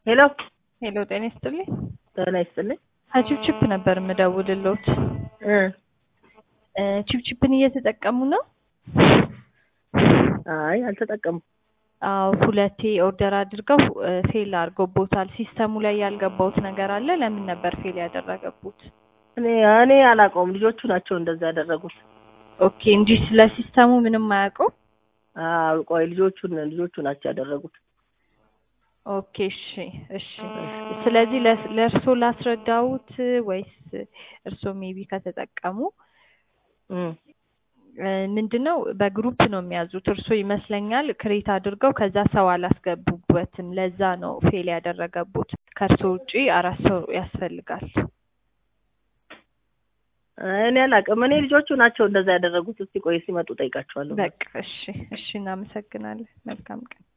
ሄሎ ሄሎ ጤና ይስጥልኝ። ጤና ይስጥልኝ። ቺፕ ነበር የምደውልልዎት። ቺፕን እየተጠቀሙ ነው? አይ አልተጠቀሙም። አዎ ሁለቴ ኦርደር አድርገው ፌል አድርጎቦታል። ሲስተሙ ላይ ያልገባውት ነገር አለ። ለምን ነበር ፌል ያደረገቡት? እኔ አላውቀውም። ልጆቹ ናቸው እንደዛ ያደረጉት። ኦኬ እንጂ ስለ ሲስተሙ ምንም አያውቁም? ቆይ ልጆቹ ናቸው ያደረጉት። ኦኬ እሺ። ስለዚህ ለእርሶ ላስረዳውት ወይስ እርሶ ሜቢ ከተጠቀሙ ምንድነው በግሩፕ ነው የሚያዙት? እርሶ ይመስለኛል ክሬት አድርገው ከዛ ሰው አላስገቡበትም። ለዛ ነው ፌል ያደረገቡት። ከእርሶ ውጪ 4 ሰው ያስፈልጋል። እኔ አላውቅም። እኔ ልጆቹ ናቸው እንደዛ ያደረጉት። እስቲ ቆይ ሲመጡ ጠይቃቸዋለሁ። በቃ እሺ እናመሰግናለን። መልካም ቀን።